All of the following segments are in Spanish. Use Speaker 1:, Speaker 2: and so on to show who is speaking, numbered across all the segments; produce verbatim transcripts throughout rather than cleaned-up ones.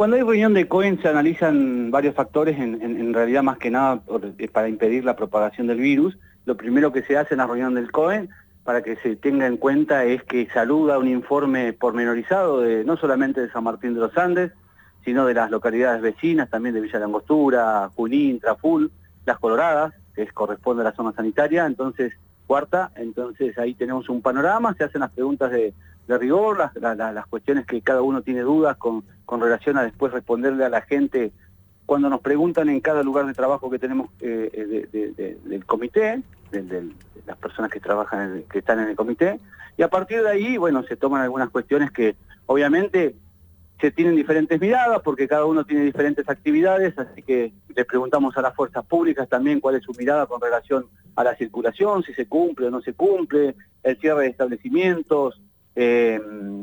Speaker 1: Cuando hay reunión de COEN se analizan varios factores, en, en, en realidad más que nada por, para impedir la propagación del virus. Lo primero que se hace en la reunión del COEN, para que se tenga en cuenta, es que saluda un informe pormenorizado de no solamente de San Martín de los Andes, sino de las localidades vecinas, también de Villa La Angostura, Junín, Traful, Las Coloradas, que es, corresponde a la zona sanitaria. Entonces, cuarta, entonces ahí tenemos un panorama, se hacen las preguntas de, de rigor, las, la, la, las cuestiones que cada uno tiene dudas con, con relación a después responderle a la gente cuando nos preguntan en cada lugar de trabajo que tenemos eh, de, de, de, del comité, de, de, de las personas que trabajan, en el, que están en el comité, y a partir de ahí, bueno, se toman algunas cuestiones que obviamente se tienen diferentes miradas porque cada uno tiene diferentes actividades, así que le preguntamos a las fuerzas públicas también cuál es su mirada con relación a la circulación, si se cumple o no se cumple, el cierre de establecimientos, eh,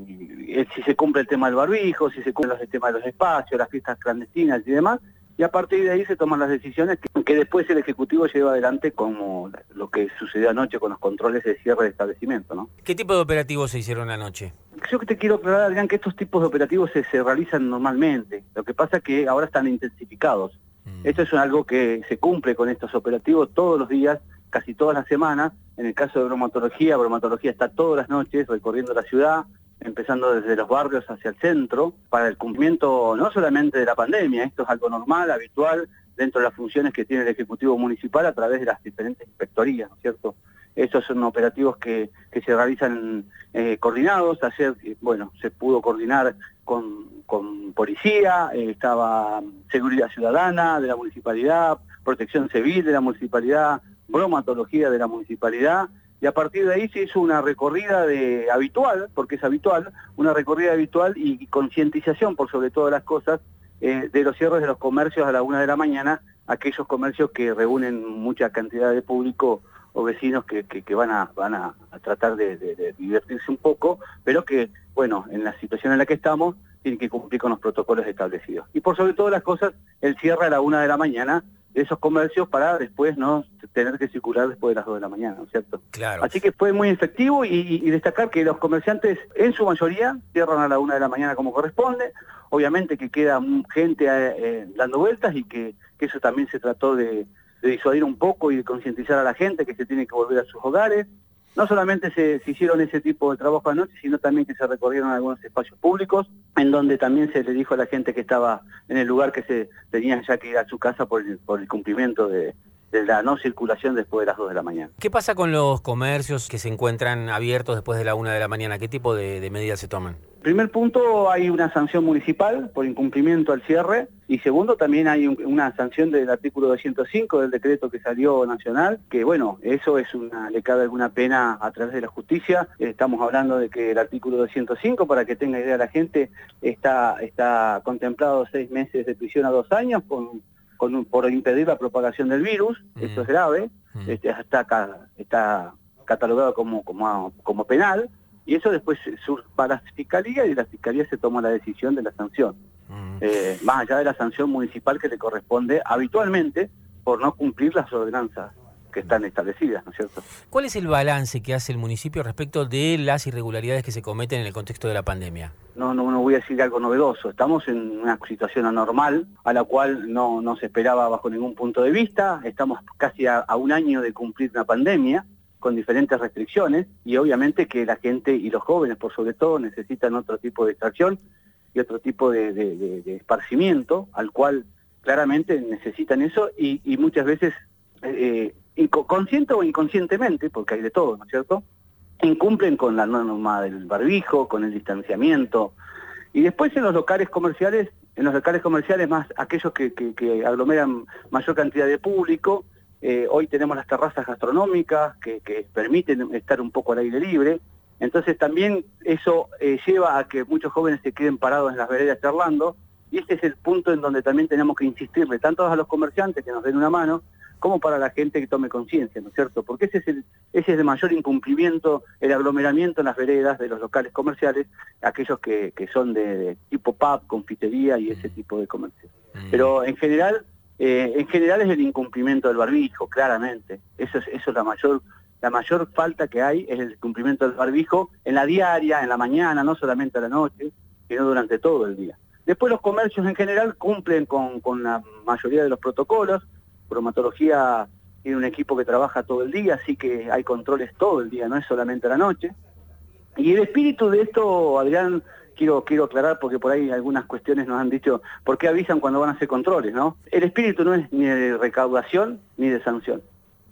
Speaker 1: si se cumple el tema del barbijo, si se cumple el tema de los espacios, las fiestas clandestinas y demás, y a partir de ahí se toman las decisiones que, que después el Ejecutivo lleva adelante, como lo que sucedió anoche con los controles de cierre de establecimiento, ¿no?
Speaker 2: ¿Qué tipo de operativos se hicieron anoche?
Speaker 1: Yo que te quiero aclarar, Adrián, que estos tipos de operativos se, se realizan normalmente. Lo que pasa es que ahora están intensificados. Mm. Esto es algo que se cumple con estos operativos todos los días, casi todas las semanas. En el caso de bromatología, bromatología está todas las noches recorriendo la ciudad, empezando desde los barrios hacia el centro, para el cumplimiento no solamente de la pandemia, esto es algo normal, habitual, dentro de las funciones que tiene el Ejecutivo Municipal a través de las diferentes inspectorías, ¿no es cierto? Estos son operativos que, que se realizan eh, coordinados. Ayer, bueno, se pudo coordinar con, con policía, eh, estaba seguridad ciudadana de la municipalidad, protección civil de la municipalidad, bromatología de la municipalidad, y a partir de ahí se hizo una recorrida de habitual, porque es habitual, una recorrida habitual y concientización por sobre todas las cosas, eh, de los cierres de los comercios a la una de la mañana, aquellos comercios que reúnen mucha cantidad de público o vecinos que, que, que van, a, van a, a tratar de, de, de divertirse un poco, pero que, bueno, en la situación en la que estamos, tienen que cumplir con los protocolos establecidos. Y por sobre todas las cosas, el cierre a la una de la mañana de esos comercios para después no tener que circular después de las dos de la mañana, ¿no es cierto?
Speaker 2: Claro.
Speaker 1: Así que fue muy efectivo y, y, y destacar que los comerciantes, en su mayoría, cierran a la una de la mañana como corresponde. Obviamente que queda gente eh, dando vueltas y que, que eso también se trató de, de disuadir un poco y de concientizar a la gente que se tiene que volver a sus hogares. No solamente se, se hicieron ese tipo de trabajo anoche, sino también que se recorrieron algunos espacios públicos, en donde también se le dijo a la gente que estaba en el lugar que se tenían ya que ir a su casa por el, por el cumplimiento de, de la no circulación después de las dos de la mañana.
Speaker 2: ¿Qué pasa con los comercios que se encuentran abiertos después de la una de la mañana? ¿Qué tipo de, de medidas se toman?
Speaker 1: Primer punto, hay una sanción municipal por incumplimiento al cierre, y segundo, también hay un, una sanción del artículo doscientos cinco del decreto que salió nacional, que bueno, eso es una, le cabe alguna pena a través de la justicia. Estamos hablando de que el artículo doscientos cinco, para que tenga idea la gente, está, está contemplado seis meses de prisión a dos años con, con, por impedir la propagación del virus. Mm. Esto es grave, mm. este, está, está catalogado como, como, como penal. Y eso después va a la Fiscalía y la Fiscalía se toma la decisión de la sanción. Mm. Eh, más allá de la sanción municipal que le corresponde habitualmente por no cumplir las ordenanzas que están establecidas, ¿no es cierto?
Speaker 2: ¿Cuál es el balance que hace el municipio respecto de las irregularidades que se cometen en el contexto de la pandemia?
Speaker 1: No, no, no voy a decir algo novedoso. Estamos en una situación anormal a la cual no, no se esperaba bajo ningún punto de vista. Estamos casi a, a un año de cumplir una pandemia, con diferentes restricciones, y obviamente que la gente y los jóvenes, por sobre todo, necesitan otro tipo de distracción y otro tipo de, de, de, de esparcimiento, al cual claramente necesitan eso, y, y muchas veces, eh, consciente o inconscientemente, porque hay de todo, ¿no es cierto?, incumplen con la norma del barbijo, con el distanciamiento. Y después en los locales comerciales, en los locales comerciales más aquellos que, que, que aglomeran mayor cantidad de público. Eh, hoy tenemos las terrazas gastronómicas que, que permiten estar un poco al aire libre, entonces también eso eh, lleva a que muchos jóvenes se queden parados en las veredas charlando, y este es el punto en donde también tenemos que insistirle, tanto a los comerciantes que nos den una mano, como para la gente que tome conciencia, ¿no es cierto? Porque ese es el, ese es el mayor incumplimiento, el aglomeramiento en las veredas de los locales comerciales, aquellos que, que son de, de tipo pub, confitería y ese tipo de comercio. Pero en general... Eh, en general es el incumplimiento del barbijo, claramente. Eso es, eso es la mayor, la mayor falta que hay, es el cumplimiento del barbijo en la diaria, en la mañana, no solamente a la noche, sino durante todo el día. Después los comercios en general cumplen con, con la mayoría de los protocolos. Bromatología tiene un equipo que trabaja todo el día, así que hay controles todo el día, no es solamente a la noche. Y el espíritu de esto, Adrián, quiero, quiero aclarar porque por ahí algunas cuestiones nos han dicho, ¿por qué avisan cuando van a hacer controles, no? El espíritu no es ni de recaudación ni de sanción.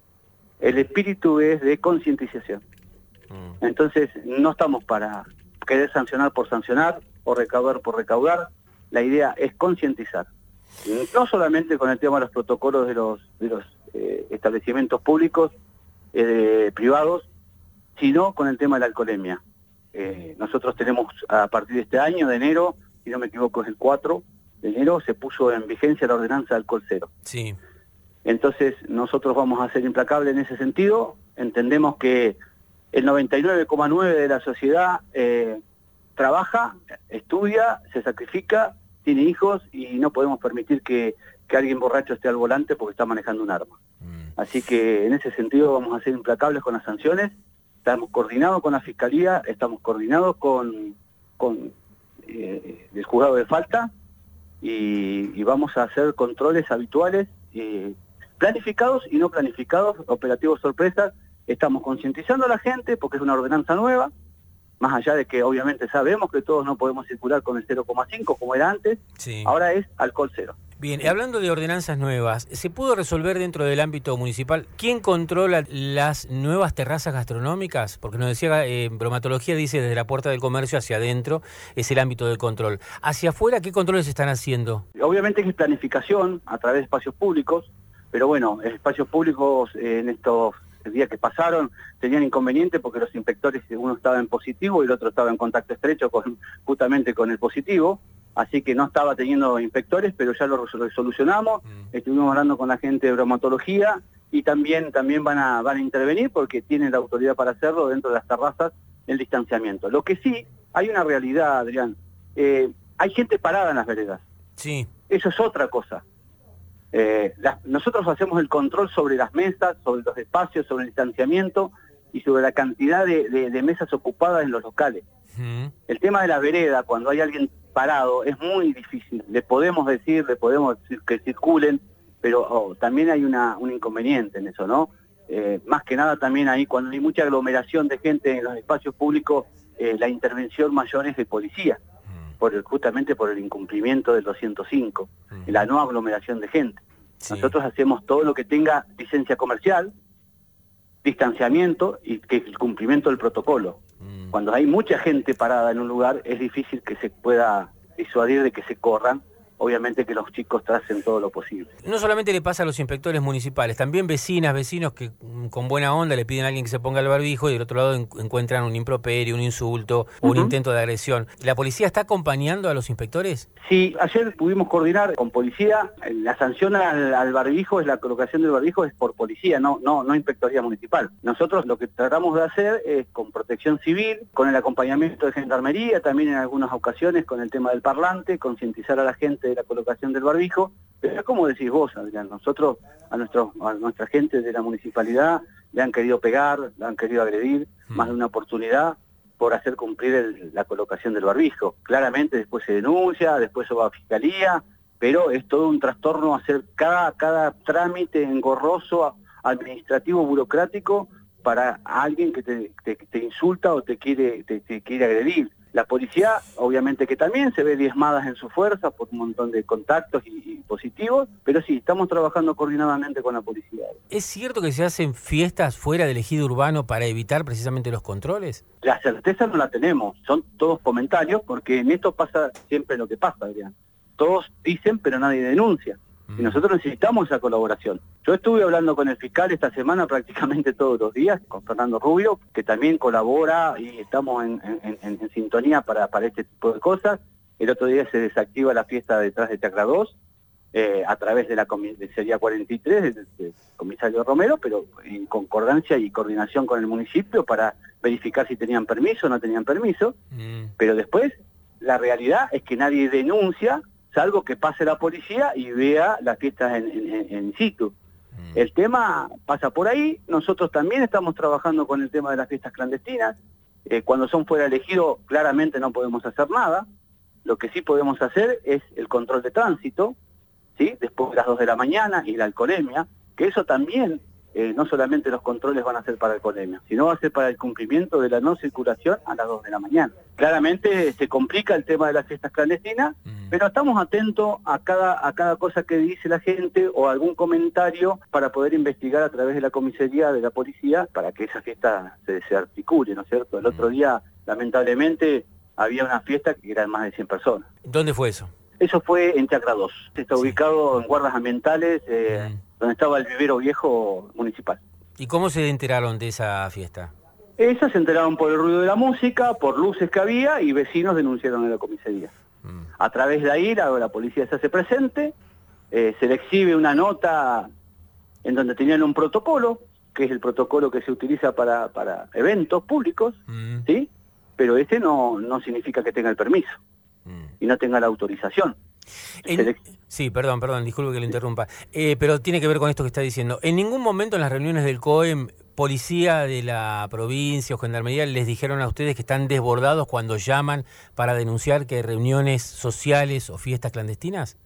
Speaker 1: El espíritu es de concientización. Mm. Entonces, no estamos para querer sancionar por sancionar o recaudar por recaudar. La idea es concientizar. No solamente con el tema de los protocolos de los, de los eh, establecimientos públicos, eh, privados, sino con el tema de la alcoholemia. Eh, nosotros tenemos a partir de este año, de enero, si no me equivoco es el cuatro de enero, se puso en vigencia la ordenanza de alcohol cero.
Speaker 2: Sí.
Speaker 1: Entonces nosotros vamos a ser implacables en ese sentido. Entendemos que el noventa y nueve coma nueve por ciento de la sociedad eh, trabaja, estudia, se sacrifica, tiene hijos y no podemos permitir que, que alguien borracho esté al volante porque está manejando un arma. Mm. Así que en ese sentido vamos a ser implacables con las sanciones. Estamos coordinados con la Fiscalía, estamos coordinados con, con eh, el juzgado de falta y, y vamos a hacer controles habituales, eh, planificados y no planificados, operativos sorpresas. Estamos concientizando a la gente porque es una ordenanza nueva, más allá de que obviamente sabemos que todos no podemos circular con el cero coma cinco como era antes, sí. Ahora es alcohol cero.
Speaker 2: Bien, hablando de ordenanzas nuevas, ¿se pudo resolver dentro del ámbito municipal quién controla las nuevas terrazas gastronómicas? Porque nos decía, eh, bromatología dice desde la puerta del comercio hacia adentro es el ámbito del control. ¿Hacia afuera qué controles se están haciendo?
Speaker 1: Obviamente que es planificación a través de espacios públicos, pero bueno, espacios públicos eh, en estos días que pasaron tenían inconveniente porque los inspectores, uno estaba en positivo y el otro estaba en contacto estrecho con justamente con el positivo. Así que no estaba teniendo inspectores, pero ya lo resolucionamos. Mm. Estuvimos hablando con la gente de bromatología y también, también van, a, van a intervenir porque tienen la autoridad para hacerlo dentro de las terrazas, el distanciamiento. Lo que sí, hay una realidad, Adrián. Eh, hay gente parada en las veredas.
Speaker 2: Sí.
Speaker 1: Eso es otra cosa. Eh, las, nosotros hacemos el control sobre las mesas, sobre los espacios, sobre el distanciamiento y sobre la cantidad de, de, de mesas ocupadas en los locales. Mm. El tema de la vereda, cuando hay alguien parado, es muy difícil. Le podemos decir, le podemos decir que circulen, pero oh, también hay una, un inconveniente en eso, ¿no? Eh, más que nada también ahí, cuando hay mucha aglomeración de gente en los espacios públicos, eh, la intervención mayor es de policía, mm. por el, justamente por el incumplimiento del doscientos cinco, mm. la no aglomeración de gente. Sí. Nosotros hacemos todo lo que tenga licencia comercial, distanciamiento y que el cumplimiento del protocolo. Mm. Cuando hay mucha gente parada en un lugar, es difícil que se pueda disuadir de que se corran. Obviamente que los chicos tracen todo lo posible.
Speaker 2: No solamente le pasa a los inspectores municipales, también vecinas, vecinos que con buena onda le piden a alguien que se ponga el barbijo y del otro lado en, encuentran un improperio, un insulto o uh-huh. un intento de agresión. ¿La policía está acompañando a los inspectores?
Speaker 1: Sí, ayer pudimos coordinar con policía. La sanción al, al barbijo, es la colocación del barbijo es por policía, no, no, no inspectoría municipal. Nosotros lo que tratamos de hacer es con protección civil, con el acompañamiento de gendarmería, también en algunas ocasiones con el tema del parlante, concientizar a la gente de la colocación del barbijo, pero es como decís vos, Adrián, nosotros a, nuestros, a nuestra gente de la municipalidad le han querido pegar, le han querido agredir, mm. más de una oportunidad por hacer cumplir el, la colocación del barbijo. Claramente después se denuncia, después se va a fiscalía, pero es todo un trastorno hacer cada, cada trámite engorroso, administrativo, burocrático, para alguien que te, te, te insulta o te quiere, te, te quiere agredir. La policía, obviamente que también se ve diezmada en su fuerza por un montón de contactos y, y positivos, pero sí, estamos trabajando coordinadamente con la policía.
Speaker 2: ¿Es cierto que se hacen fiestas fuera del ejido urbano para evitar precisamente los controles?
Speaker 1: La certeza no la tenemos, son todos comentarios, porque en esto pasa siempre lo que pasa, Adrián. Todos dicen, pero nadie denuncia. Y nosotros necesitamos esa colaboración. Yo estuve hablando con el fiscal esta semana prácticamente todos los días, con Fernando Rubio, que también colabora y estamos en, en, en, en sintonía para, para este tipo de cosas. El otro día se desactiva la fiesta detrás de Chacra dos, eh, a través de la comisaría cuarenta y tres, del, del comisario Romero, pero en concordancia y coordinación con el municipio para verificar si tenían permiso o no tenían permiso. Mm. Pero después, la realidad es que nadie denuncia, salvo que pase la policía y vea las fiestas en, en, en situ. Mm. El tema pasa por ahí. Nosotros también estamos trabajando con el tema de las fiestas clandestinas. Eh, cuando son fuera elegidos, claramente no podemos hacer nada. Lo que sí podemos hacer es el control de tránsito, ¿sí? Después de las dos de la mañana y la alcoholemia, que eso también, eh, no solamente los controles van a ser para alcoholemia, sino va a ser para el cumplimiento de la no circulación a las dos de la mañana. Claramente se complica el tema de las fiestas clandestinas, mm. pero estamos atentos a cada, a cada cosa que dice la gente o algún comentario para poder investigar a través de la comisaría de la policía para que esa fiesta se, se articule, ¿no es cierto? El mm. otro día, lamentablemente, había una fiesta que eran más de cien personas.
Speaker 2: ¿Dónde fue eso?
Speaker 1: Eso fue en Chacra dos. Está sí. ubicado en guardas ambientales, eh, mm. donde estaba el vivero viejo municipal.
Speaker 2: ¿Y cómo se enteraron de esa fiesta?
Speaker 1: Esas se enteraron por el ruido de la música, por luces que había, y vecinos denunciaron a la comisaría. Mm. A través de ahí la, la policía se hace presente, eh, se le exhibe una nota en donde tenían un protocolo, que es el protocolo que se utiliza para, para eventos públicos, mm. ¿sí? Pero este no, no significa que tenga el permiso mm. y no tenga la autorización.
Speaker 2: En, le... Sí, perdón, perdón, disculpe que lo interrumpa, eh, pero tiene que ver con esto que está diciendo. ¿En ningún momento en las reuniones del COEM, policía de la provincia o gendarmería les dijeron a ustedes que están desbordados cuando llaman para denunciar que hay reuniones sociales o fiestas clandestinas?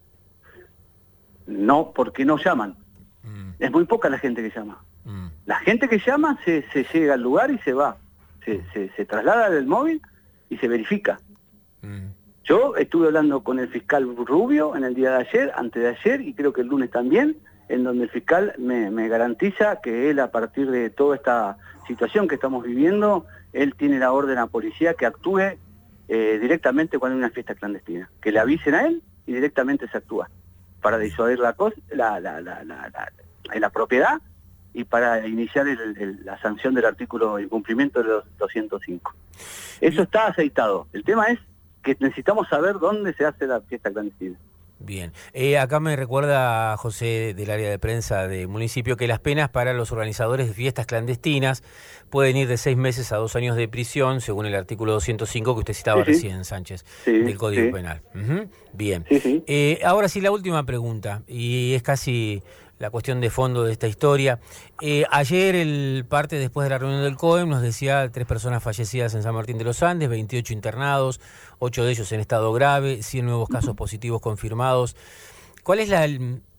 Speaker 1: No, porque no llaman. Mm. Es muy poca la gente que llama. Mm. La gente que llama se, se llega al lugar y se va. Se, mm. se, se traslada del móvil y se verifica. Mm. Yo estuve hablando con el fiscal Rubio en el día de ayer, antes de ayer, y creo que el lunes también, en donde el fiscal me, me garantiza que él, a partir de toda esta situación que estamos viviendo, él tiene la orden a la policía que actúe eh, directamente cuando hay una fiesta clandestina. Que le avisen a él y directamente se actúa para disuadir la, cosa, la, la, la, la, la, la propiedad y para iniciar el, el, la sanción del artículo de incumplimiento de los doscientos cinco. Eso está aceitado. El tema es que necesitamos saber dónde se hace la fiesta clandestina.
Speaker 2: Bien. Eh, acá me recuerda José del área de prensa del municipio que las penas para los organizadores de fiestas clandestinas pueden ir de seis meses a dos años de prisión, según el artículo doscientos cinco que usted citaba sí, recién, Sánchez, sí, del Código sí. Penal. Uh-huh. Bien. Sí, sí. Eh, ahora sí, la última pregunta, y es casi la cuestión de fondo de esta historia. Eh, ayer, el parte después de la reunión del COEM, nos decía tres personas fallecidas en San Martín de los Andes, veintiocho internados, ocho de ellos en estado grave, cien nuevos casos positivos confirmados. ¿Cuál es la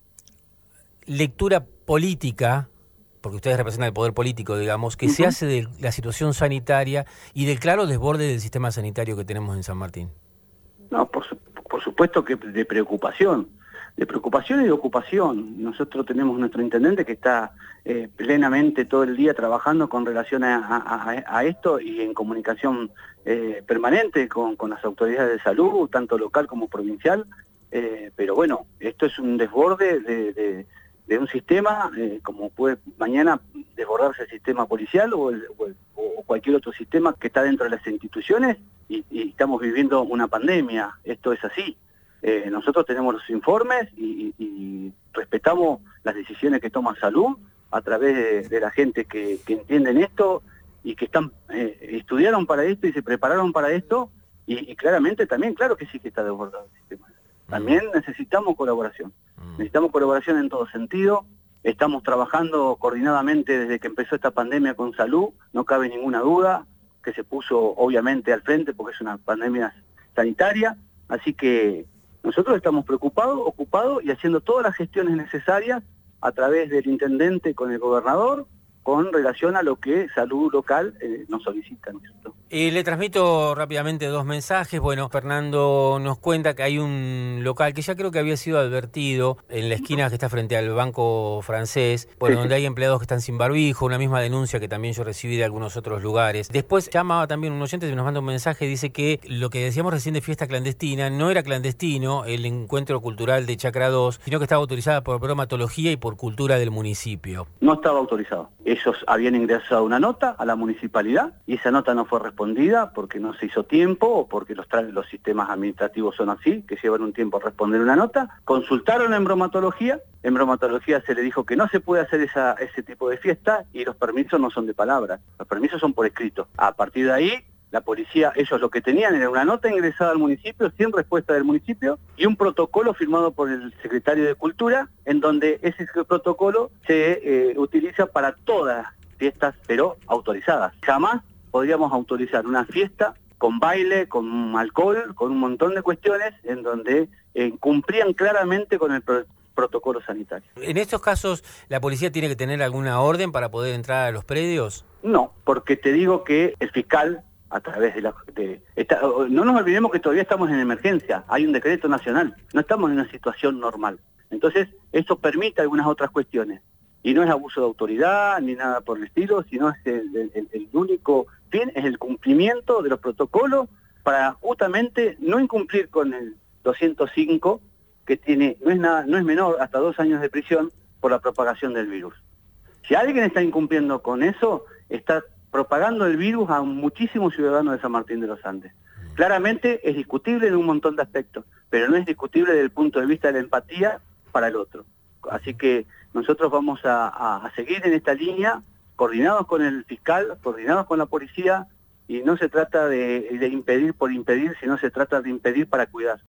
Speaker 2: lectura política, porque ustedes representan el poder político, digamos, que uh-huh. se hace de la situación sanitaria y del claro desborde del sistema sanitario que tenemos en San Martín?
Speaker 1: No, por, su, por supuesto que de preocupación. de preocupación y de ocupación. Nosotros tenemos nuestro intendente que está eh, plenamente todo el día trabajando con relación a, a, a esto y en comunicación eh, permanente con, con las autoridades de salud, tanto local como provincial, eh, pero bueno, esto es un desborde de, de, de un sistema, eh, como puede mañana desbordarse el sistema policial o, el, o, el, o cualquier otro sistema que está dentro de las instituciones y, y estamos viviendo una pandemia, esto es así. Eh, nosotros tenemos los informes y, y, y respetamos las decisiones que toma salud a través de, de la gente que, que entienden esto y que están eh, estudiaron para esto y se prepararon para esto y, y claramente también, claro que sí que está desbordado el sistema. También necesitamos colaboración, necesitamos colaboración en todo sentido. Estamos trabajando coordinadamente desde que empezó esta pandemia con salud, no cabe ninguna duda que se puso obviamente al frente porque es una pandemia sanitaria, así que nosotros estamos preocupados, ocupados y haciendo todas las gestiones necesarias a través del intendente con el gobernador con relación a lo que salud local eh, nos solicita, ¿no es cierto?
Speaker 2: Eh, le transmito rápidamente dos mensajes. Bueno, Fernando nos cuenta que hay un local que ya creo que había sido advertido en la esquina que está frente al Banco Francés, bueno, sí, donde sí. hay empleados que están sin barbijo, una misma denuncia que también yo recibí de algunos otros lugares. Después llamaba también un oyente y nos manda un mensaje, dice que lo que decíamos recién de fiesta clandestina no era clandestino el encuentro cultural de Chacra dos, sino que estaba autorizada por bromatología y por cultura del municipio.
Speaker 1: No estaba autorizado. Ellos habían ingresado una nota a la municipalidad y esa nota no fue respondida porque no se hizo tiempo o porque los, los sistemas administrativos son así, que llevan un tiempo a responder una nota. Consultaron en bromatología, en bromatología se le dijo que no se puede hacer esa, ese tipo de fiesta y los permisos no son de palabra, los permisos son por escrito. A partir de ahí, la policía, ellos lo que tenían era una nota ingresada al municipio sin respuesta del municipio y un protocolo firmado por el secretario de Cultura en donde ese protocolo se eh, utiliza para todas las fiestas, pero autorizadas. Jamás podríamos autorizar una fiesta con baile, con alcohol, con un montón de cuestiones en donde eh, cumplían claramente con el pro protocolo sanitario.
Speaker 2: ¿En estos casos la policía tiene que tener alguna orden para poder entrar a los predios?
Speaker 1: No, porque te digo que el fiscal, a través de la... De, esta, no nos olvidemos que todavía estamos en emergencia, hay un decreto nacional, no estamos en una situación normal. Entonces, eso permite algunas otras cuestiones. Y no es abuso de autoridad ni nada por el estilo, sino es el, el, el único fin, es el cumplimiento de los protocolos para justamente no incumplir con el doscientos cinco, que tiene no es nada, no es menor, hasta dos años de prisión por la propagación del virus. Si alguien está incumpliendo con eso, está propagando el virus a muchísimos ciudadanos de San Martín de los Andes. Claramente es discutible en un montón de aspectos, pero no es discutible desde el punto de vista de la empatía para el otro. Así que nosotros vamos a, a, a seguir en esta línea, coordinados con el fiscal, coordinados con la policía, y no se trata de, de impedir por impedir, sino se trata de impedir para cuidar.